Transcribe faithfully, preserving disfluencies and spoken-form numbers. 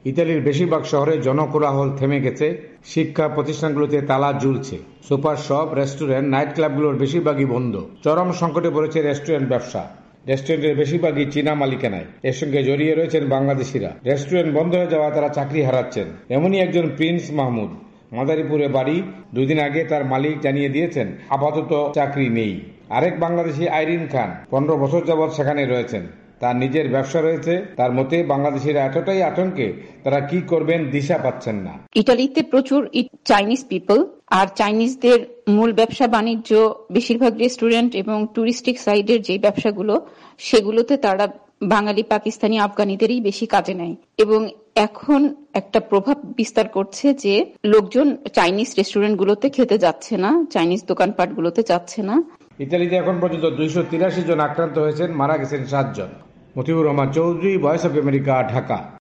ইতালির বেশিরভাগ শহরে জনকোলাহল থেমে গেছে, শিক্ষা প্রতিষ্ঠানগুলোতে তালা ঝুলছে, সুপার শপ, রেস্টুরেন্ট, নাইট ক্লাবগুলোর বেশিরভাগই বন্ধ। চরম সংকটে পড়েছে রেস্টুরেন্ট ব্যবসা। রেস্টুরেন্টের বেশিরভাগই চীনা মালিকানায়। এর সঙ্গে জড়িয়ে রয়েছেন বাংলাদেশিরা। রেস্টুরেন্ট বন্ধ হয়ে যাওয়ায় তারা চাকরি হারাচ্ছেন। এমনই একজন প্রিন্স মাহমুদ, মাদারীপুরে বাড়ি। দুই দিন আগে তার মালিক জানিয়ে দিয়েছেন আপাতত চাকরি নেই। আরেক বাংলাদেশি আইরিন খান পনেরো বছর যাবৎ সেখানে রয়েছেন। তার নিজের ব্যবসা রয়েছে। তার মতে বাংলাদেশিরা এতটাই আতঙ্কে তারা কি করবেন দিশা পাচ্ছেন না। ইটালিতে প্রচুর চাইনিজ পিপল, আর চাইনিজদের মূল ব্যবসা বাণিজ্য বেশিরভাগ রেস্টুরেন্ট এবং টুরিস্টিক সাইডের যে ব্যবসাগুলো, সেগুলোতে তারা বাঙালি, পাকিস্তানি, আফগানিদেরই বেশি কাজে নেয়। এবং এখন একটা প্রভাব বিস্তার করছে যে লোকজন চাইনিজ রেস্টুরেন্টগুলোতে খেতে যাচ্ছে না, চাইনিজ দোকানপাটগুলোতে যাচ্ছে না। ইতালিতে এখন পর্যন্ত দুইশো তিরাশি জন আক্রান্ত হয়েছেন, মারা গেছেন সাত জন। Motiur Rahman Chowdhury, voice of America, Dhaka.